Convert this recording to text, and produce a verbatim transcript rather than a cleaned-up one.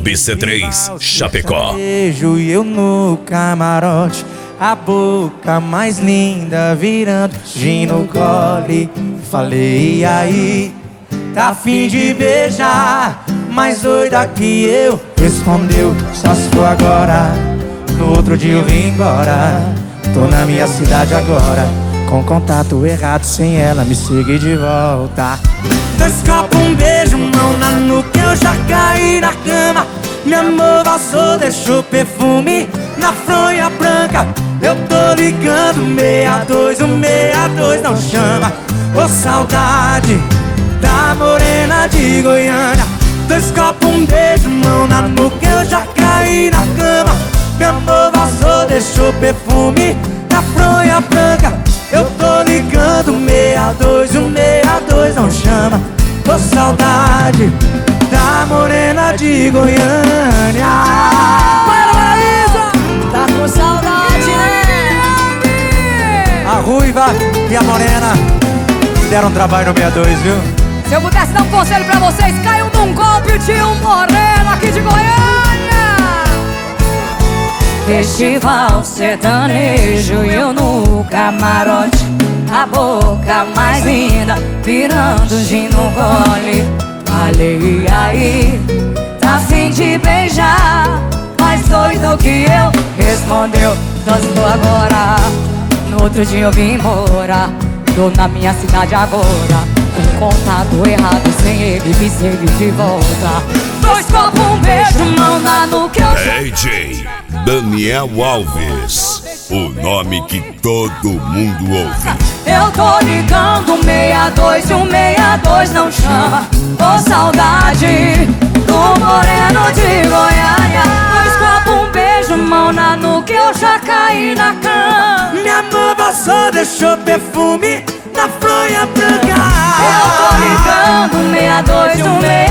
Clube C três, Chapecó. Beijo e eu no camarote, a boca mais linda virando gin no gole. Falei, e aí, tá afim de beijar? Mais doida que eu, respondeu, só se for agora. No outro dia eu vim embora, tô na minha cidade agora, com contato errado, sem ela me seguir de volta. Dois copos, um beijo, mão na nuca, eu já caí na cama. Meu amor vazou, deixou perfume na fronha branca. Eu tô ligando, meia dois, o meia dois não chama. Ô saudade da morena de Goiânia. Dois copos, um beijo, mão na nuca, eu já caí na cama. Meu amor vazou, deixou perfume na fronha branca. Eu tô ligando, meia dois, o meia dois não chama. Tô saudade da morena de Goiânia. Para, Paraíso! Tá com saudade, né? A Ruiva e a Morena deram trabalho no meia dois, viu? Se eu pudesse dar um conselho pra vocês, caiam num golpe de um moreno aqui de Goiânia. Festival sertanejo e eu no camarote, a boca mais linda virando gin no gole. Falei, aí, tá afim de beijar? Mais doido que eu, respondeu, só se for agora. No outro dia eu vim embora, tô na minha cidade agora, com contato errado, sem ele me seguir de volta. Dois copos, um beijo, mão na nuca, eu D J Daniel Alves, o nome que todo mundo ouve. Eu tô ligando, meia dois e o meia dois não chama. Ô saudade do moreno de Goiânia. Dois copos, um beijo, mão na nuca, eu já caí na cama. Minha mão vazou, deixou perfume na fronha branca. Eu tô ligando, meia dois e o meia